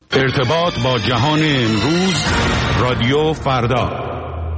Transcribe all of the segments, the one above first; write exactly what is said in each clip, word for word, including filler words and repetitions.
ارتباط با جهان امروز، رادیو فردا.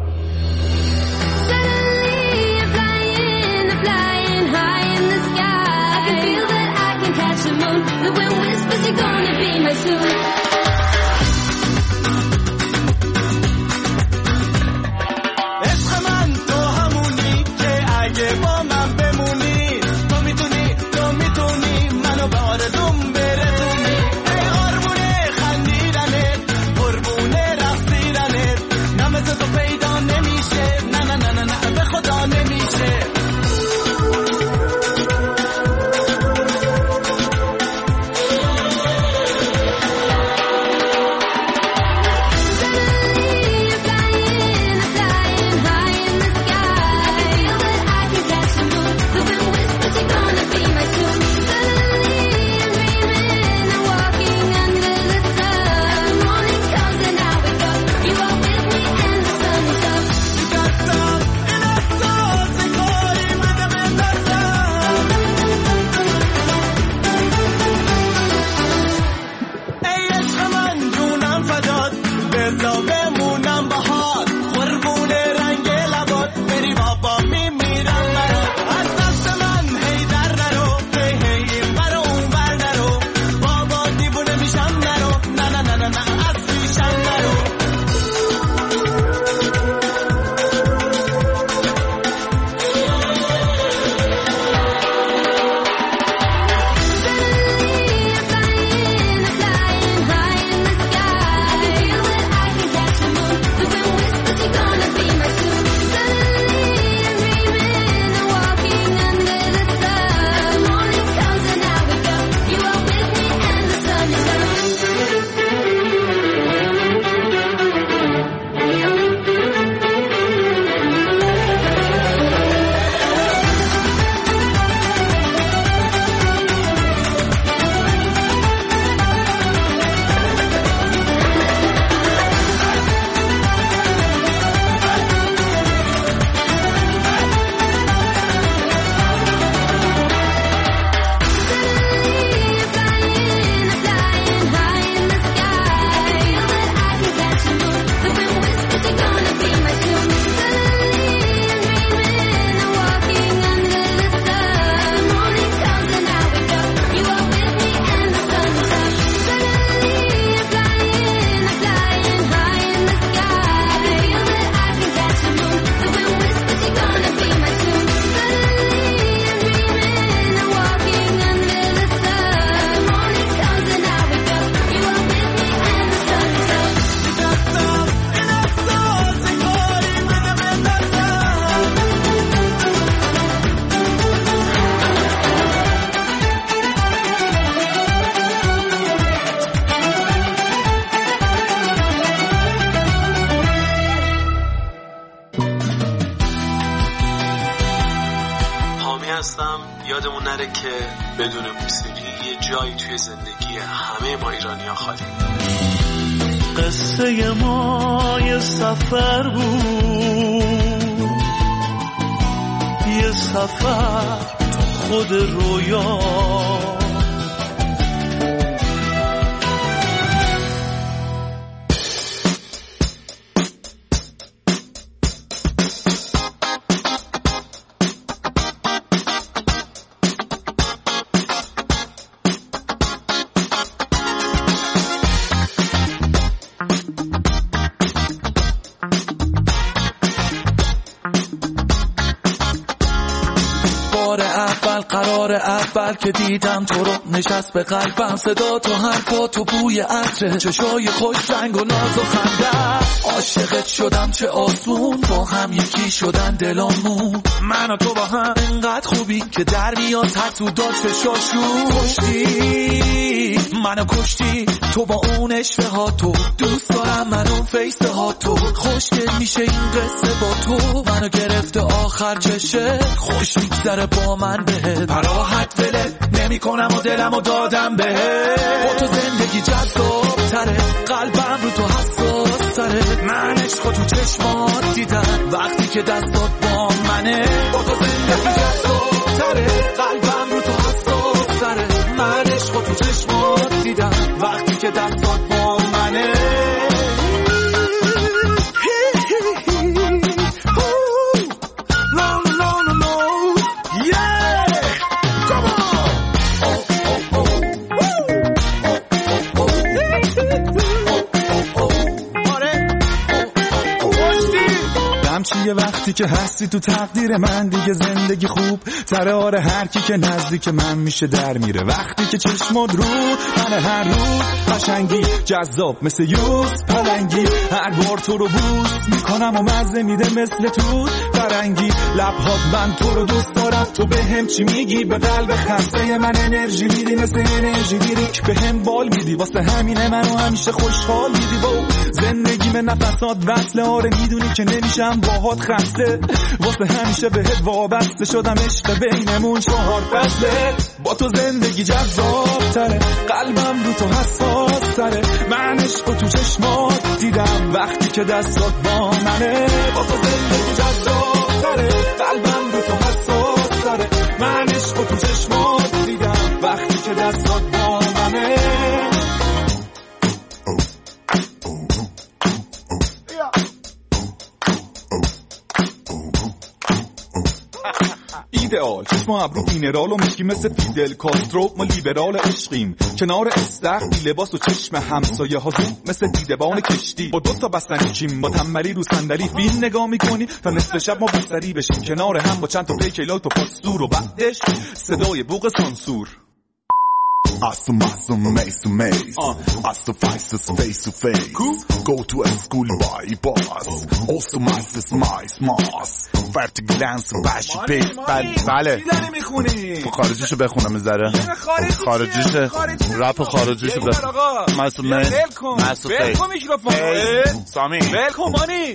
یادمون نره که بدون موسیقی یه جایی توی زندگی همه ما ایرانی‌ها خالی. قصه ما یه سفر بود، یه سفر خود رویا، که دیدم تو رو نشست به قلبم، صدا تو حرفا تو بوی عطر چشای خوش رنگ و ناز و خنده، عاشقت شدم چه آسون، با هم یکی شدن دلامون، من و تو با هم انقدر خوبی که در میاد حسودا چشاشون، کشتی منو کشتی تو با اون اشوه ها، تو دوست دارم من اون فیسه ها، تو خوشگل میشه این قصه با تو، منو گرفته آخر چشه خوش میگذره با من بهت، براحت ولت نمی کنم و دلمو دادم بهت، با تو زندگی جذاب تره، قلبم رو تو حساس تره، من عشقو تو چشمات دیدم وقتی که دستات با منه، با تو زندگی جذاب تره، قلبم رو تو حساس تره، من عشقو تو چشمات دیدم وقتی که دستات با وقتی که هستی تو تقدیر من دیگه زندگی خوب تره. آره هر کی که نزدیک من میشه در میره وقتی که چشمات رو من هر روز قشنگی جذاب مثل یوز پلنگی هر بار تو رو بوس میکنم و مزه میده مثل توت فرنگی لبهات من تو رو دوست دارم تو به هم چی میگی به قلب خسته من انرژی میدی مثل انرژی گیری به هم بال میدی واسه همینه منو همیشه خوشحال میدی با زندگی من نفسات وصل. آره میدونی که نمیشم باهات خسته واسه همیشه بهت وابسته شدم عشق بینمون چهار فصله با تو زندگی جذاب تره قلبم رو تو حساس تره من عشق تو چشمات دیدم وقتی که دستات با منه با تو زندگی جذاب تره قلبم رو تو حساس تره من عشق تو چشمات دیدم وقتی که دستات با منه. ایدئال چشم ابرو مینرال و مشکی مثل فیدل کاسترو ما لیبرال عشقیم کنار استخری لباس و چشم همسایه ها زوم مثل دیدبان کشتی با دو تا بستنی چیم با تنبلی رو صندلی فیلم نگاه میکنی تا نصف شب ما بستری بشیم کنار هم با چند تا پیکلات و پاستور و بعدش صدای بوق سانسور. Awesome, awesome, mace to mace. Awesome, fastest face to face. Go to a school by boss. Awesome, fastest, my smarts. Vertic glance, bashi pick. بله. چی داری میخونی؟ خارجیشو بخونم میذاره. خارجیشه. رپ خارجیشو بخونم. معصوم میس. معصوم فیس. بلکن میکروفون. سامی. بلکن مانی.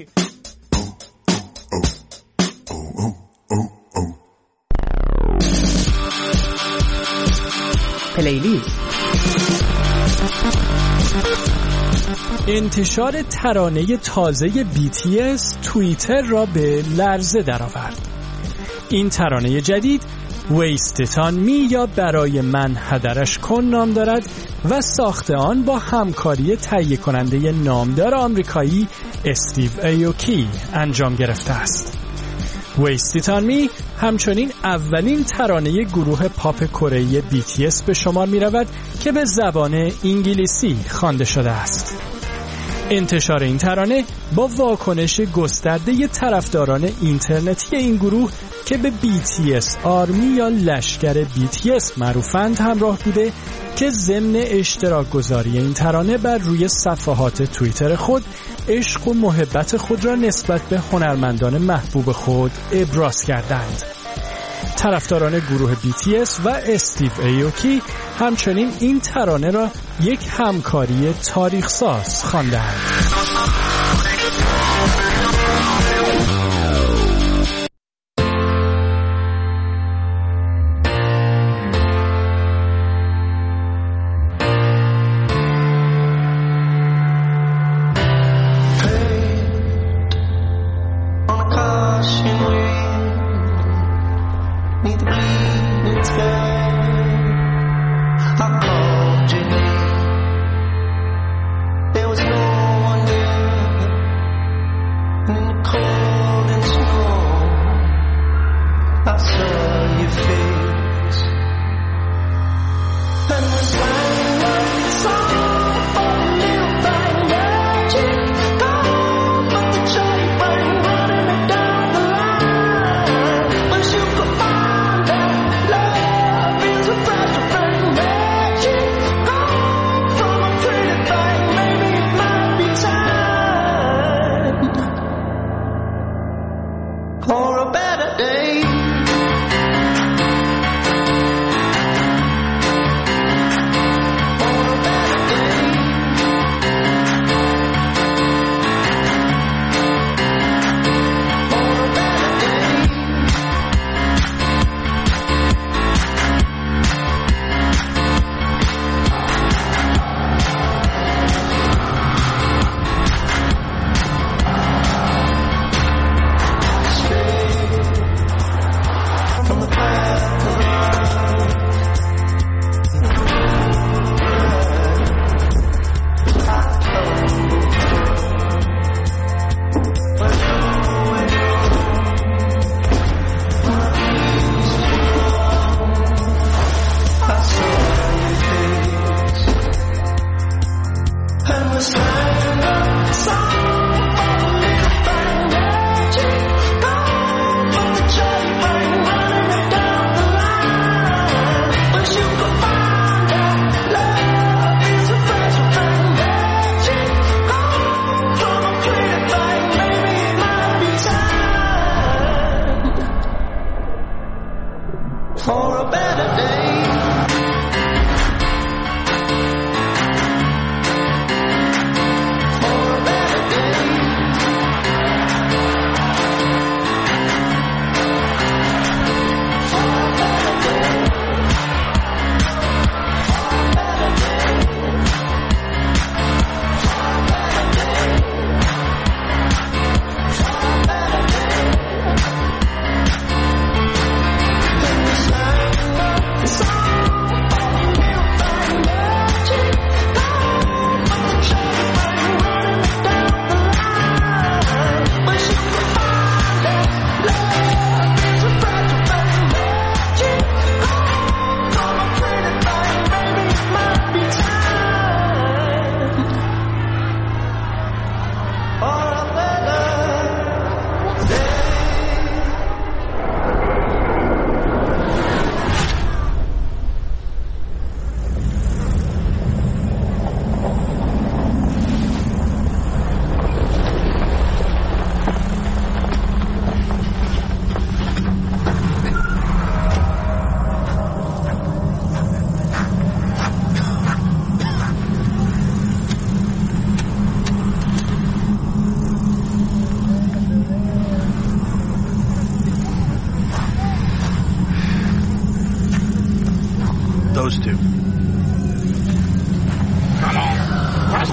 پلیلیست. انتشار ترانه تازه بی تی اس توییتر را به لرزه درآورد. این ترانه جدید Waste It On Me یا برای من هدرش کن نام دارد و ساخت آن با همکاری تهیه کننده نامدار آمریکایی استیو ایوکی انجام گرفته است. Waste It On Me همچنین اولین ترانه گروه پاپ کره‌ای بی تی اس به شمار می رود که به زبان انگلیسی خوانده شده است. انتشار این ترانه با واکنش گسترده طرفداران اینترنتی این گروه که به بی تی اس آرمی یا لشکر بی تی اس معروفند همراه بوده که ضمن اشتراک گذاری این ترانه بر روی صفحات توییتر خود عشق و محبت خود را نسبت به هنرمندان محبوب خود ابراز کردند. طرفداران گروه بی تی اس و استیو ایوکی همچنین این ترانه را یک همکاری تاریخ ساز خواندند. There was no one there.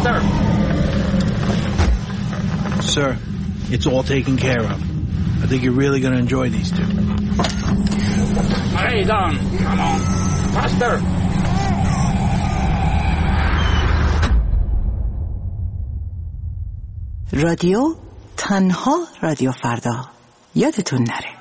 Faster! Sir, it's all taken care of. I think you're really going to enjoy these two. Right on. Come on. Faster! رادیو تنها رادیو فردا. یادتون نره.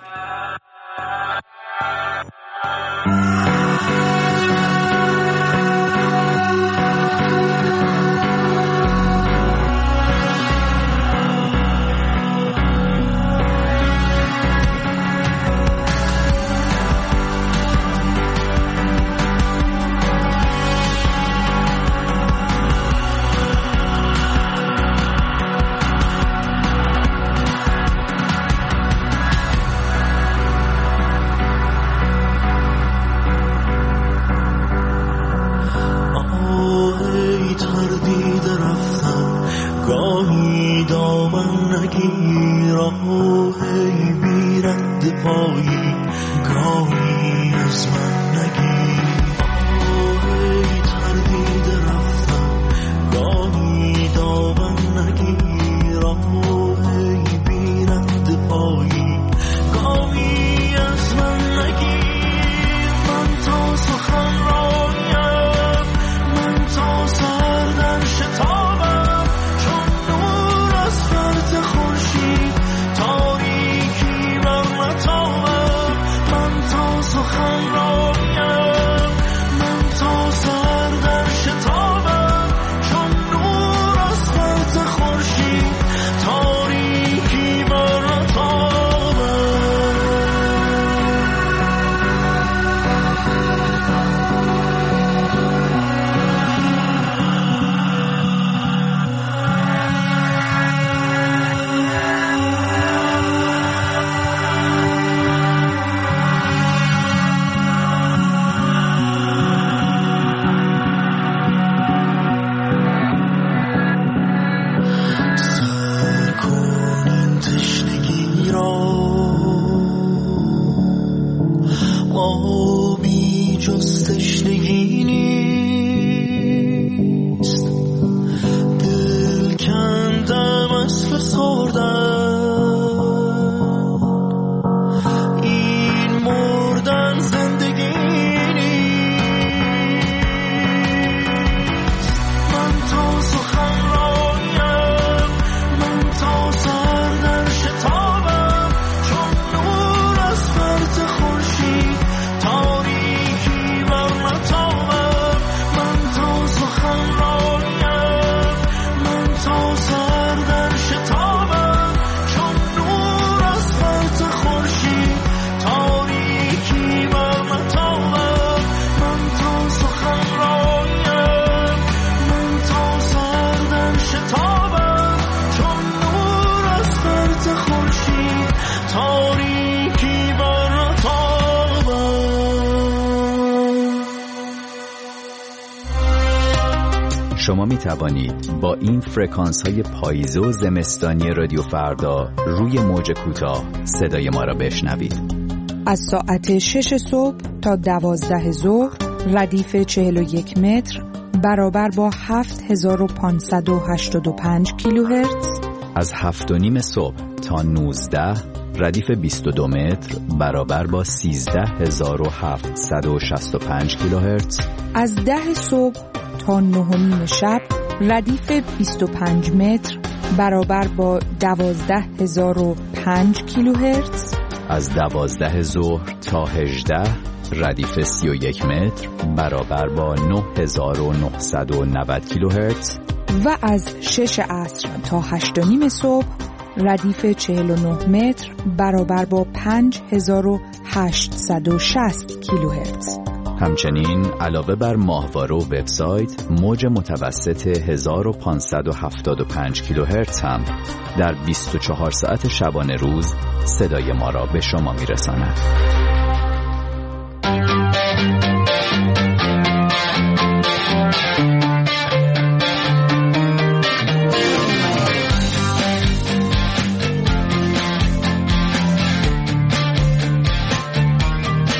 شما می توانید با این فرکانس های پاییزه و زمستانی رادیو فردا روی موج کوتاه صدای ما را بشنوید. از ساعت شش صبح تا دوازده ظهر ردیف چهل و یک متر برابر با هفت هزار و پانصد و هشتاد و پنج کیلوهرتز. از هفت و نیم صبح تا نوزده ردیف بیست و دو متر برابر با سیزده هزار و هفتصد و شصت و پنج کیلوهرتز. از ده صبح تا نه و نیم شب ردیف بیست و پنج متر برابر با دوازده هزار و پنج کیلوهرتز. از دوازده ظهر تا هجده ردیف سی و یک متر برابر با نه هزار و نهصد و نود کیلوهرتز. و از شش عصر تا هشت و نیم صبح ردیف چهل و نه متر برابر با پنج هزار و هشتصد و شصت کیلوهرتز. همچنین علاوه بر ماهواره و وبسایت، موج متوسط هزار و پانصد و هفتاد و پنج کیلوهرتز هم در بیست و چهار ساعت شبانه روز صدای ما را به شما میرساند.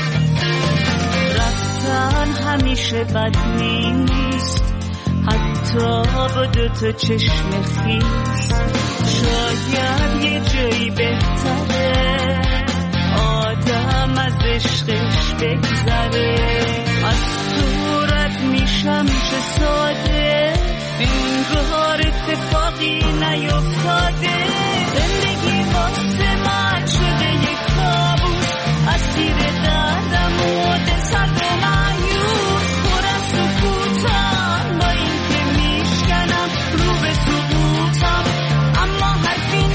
همیشه بد نیست، حتی آفتاب دو تا چشم خیس شاید یه جایی بهتره آدم از عشقش بگذره از صورت میشم چه ساده انگار اتفاقی نیفتاده زندگی واسه من شده یک کابوس اسیر دردم و دل سرد و مایوس پر از سکوتم با این که میشکنم رو به سقوطم اما حرفی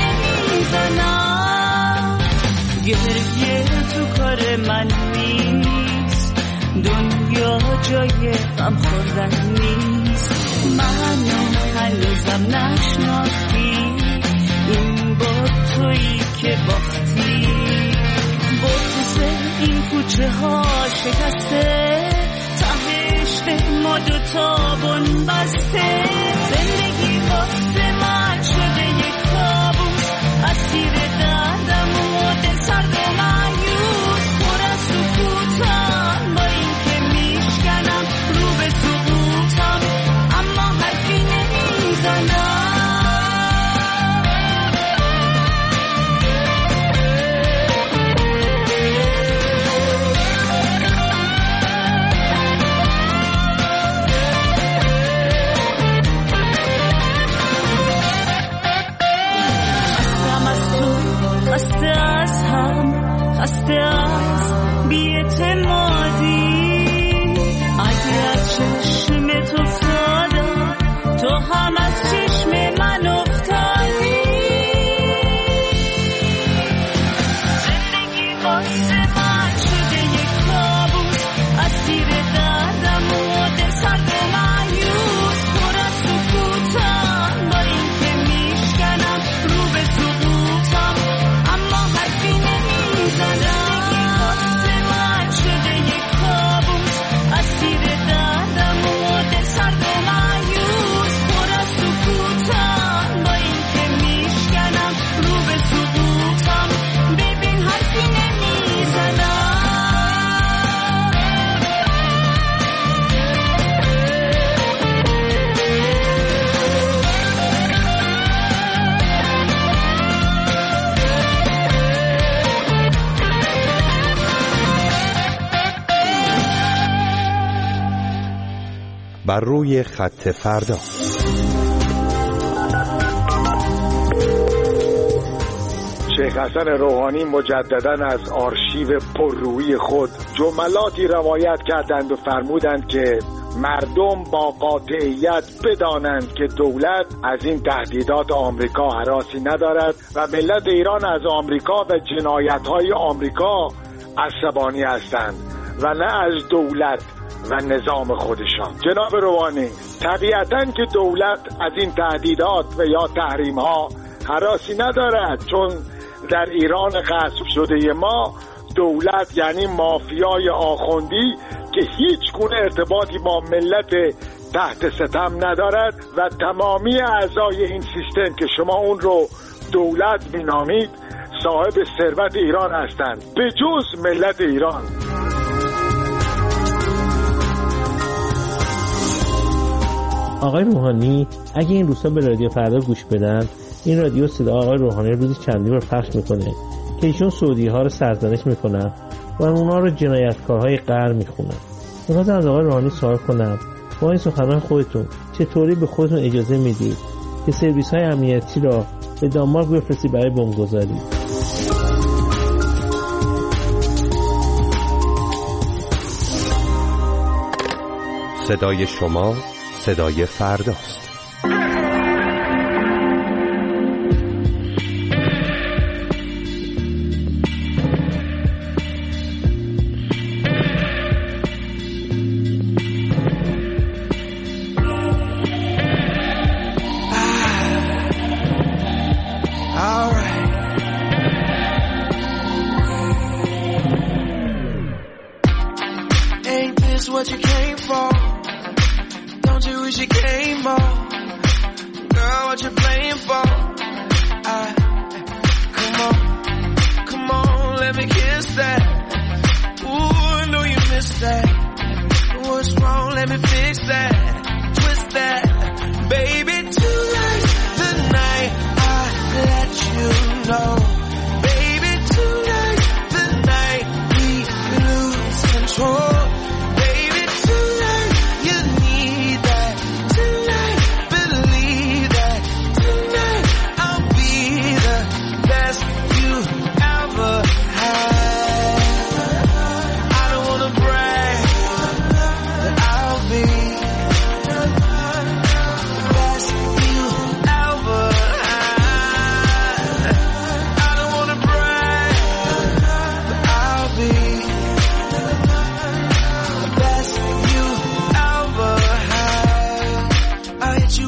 نمیزنم گریه تو کار من نیست دنیا جای غم خوردن نیست منو هنوزم نشناختی این با تویی که باختی بغض این کوچه ها شکسته تهش ما دوتا بن بسته زندگی واسه من شده یک کابوس اسیر دردم و دل سرد و مایوس پر از سکوتم با این که میشکنم رو به سقوطم اما حرفی نمیزنم خسته از هم خسته از بی‌اعتمادی اگه از چشمت افتادم تو هم از چشم من افتادی زندگی واسه من شده یک کابوس اسیر دردم و دل سرد و مایوس پر از سکوتم با این که میشکنم رو به سقوطم اما حرفی نمیزنم واسه من شده یک کابوس اسیر دردم و دل سرد و مایوس پر از سکوتم با این که میشکنم رو به سقوطم ببین حرفی نمیزنم بر روی خط فردا. شیخ حسن روحانی مجدداً از آرشیو پررویی خود جملاتی روایت کردند و فرمودند که مردم با قاطعیت بدانند که دولت از این تهدیدات آمریکا هراسی ندارد و ملت ایران از آمریکا و جنایت‌های آمریکا عصبانی هستند و نه از دولت و نظام خودشان. جناب روحانی، طبیعتاً که دولت از این تهدیدات و یا تحریم‌ها هراسی ندارد، چون در ایران غصب شده ما دولت یعنی مافیای آخوندی که هیچ گونه ارتباطی با ملت تحت ستم ندارد و تمامی اعضای این سیستم که شما اون رو دولت مینامید صاحب ثروت ایران هستند به جز ملت ایران. آقای روحانی اگه این روزها به رادیو فردا گوش بدن، این رادیو صدا آقای روحانی روزی چندی بار پخش میکنه که ایشون سعودی ها رو سرزنش میکنن و اونا رو جنایتکارهای قهر میخونن. میخواستم از آقای روحانی سوال کنم با این سخنان خودتون چطوری به خودتون اجازه میدید که سرویس های امنیتی را به دانمارک بفرستی برای بمبگذاری؟ صدای شما صدای فرداست. What you came for, don't you wish you came more?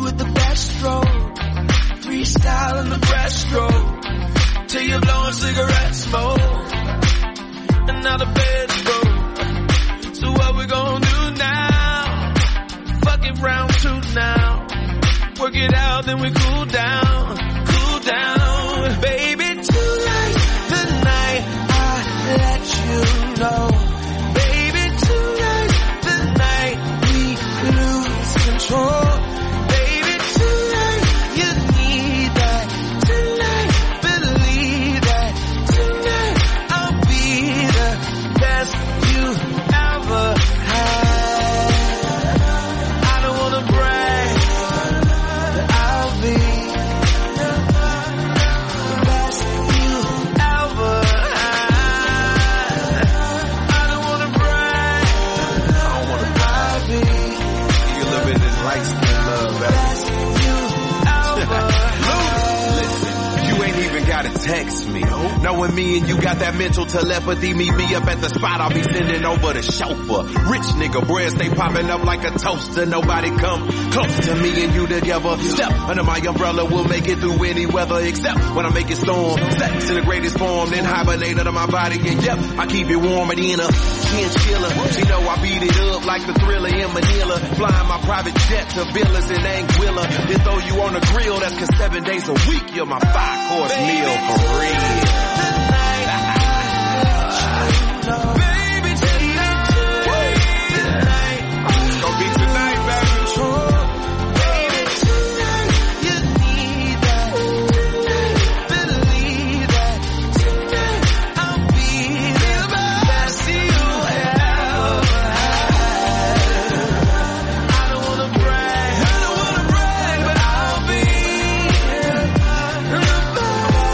with the best stroke. Freestyle in the breaststroke. Till you're blowing cigarette smoke. And now the bed's broke. So what we gonna do now? Fuck it, round two now. Work it out, then we cool down. Cool down. Baby, tonight, the night I let you know. Baby, tonight, the night we lose control. Baby, tonight, you need that. Tonight, believe that. Tonight, I'll be the best you ever had. I don't wanna brag, but I'll be the best you ever had. I don't wanna brag, I don't wanna I'll be You live in this light skin love, the best you ever had. Listen, you ain't even gotta text me. Knowing me and you got that mental telepathy, meet me up at the spot, I'll be sending over the chauffeur. Rich nigga, bread stay popping up like a toaster. Nobody come close to me and you together. Step under my umbrella, we'll make it through any weather, except when I make it storm. Sex in the greatest form, then hibernate under my body. And yep, I keep it warm and in a chinchilla. She know I beat it up like the Thriller in Manila. Flying my private jet to villas in Anguilla. Then throw you on the grill, that's cause seven days a week you're my five course meal for real. Baby, tonight, tonight, It's gonna be tonight, baby. baby, tonight, you need that. Tonight, believe that. Tonight, I'll be the best you ever had. I don't wanna brag, I don't wanna brag, but I'll be the best you ever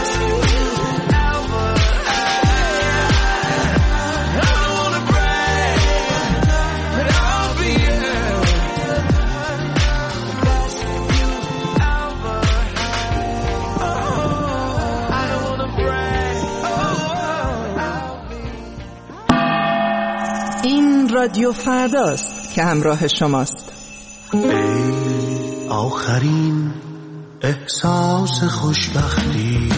had. I don't wanna brag, but I'll be the best you ever had. Oh, I don't wanna brag. Oh, این رادیو فرداست که همراه شماست. ای آخرین احساس خوشبختی،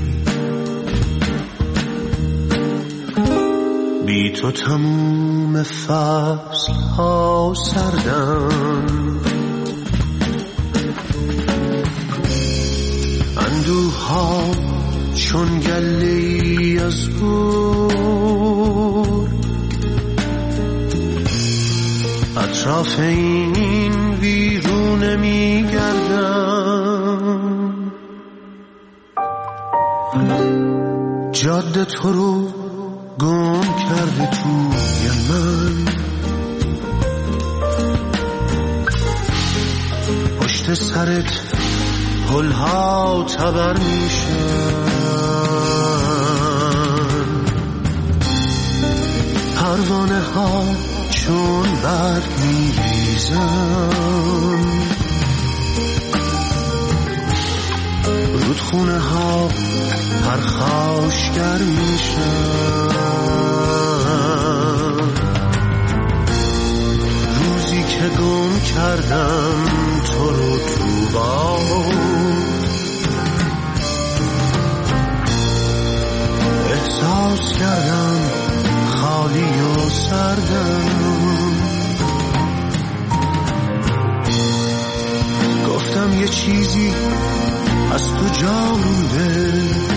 بی تو تموم فصل ها سردن، اندوه ها چون گله‌ای از گور، اطراف این ویرونه میگردم، جاده تو رو گم کرده توی من، پشت سرت گلها تبر میشن، پروانه ها چون برگ میریزن، رودخونه ها پرخاشگر میشن، روزی که گم کردم تو رو تو باد، احساس کردم خالی و سردم، گفتم یه چیزی از تو جا مونده،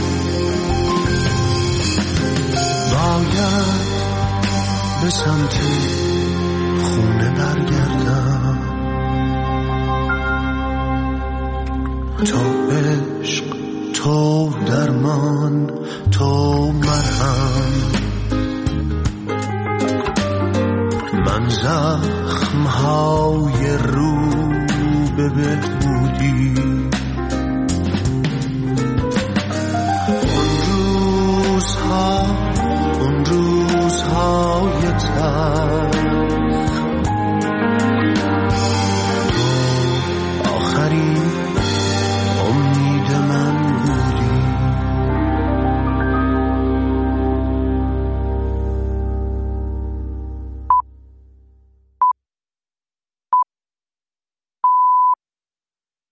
باید به سمت خونه برگردم، تو عشق، تو درمان، تو مرهم، من زخم های رو به بهبودی،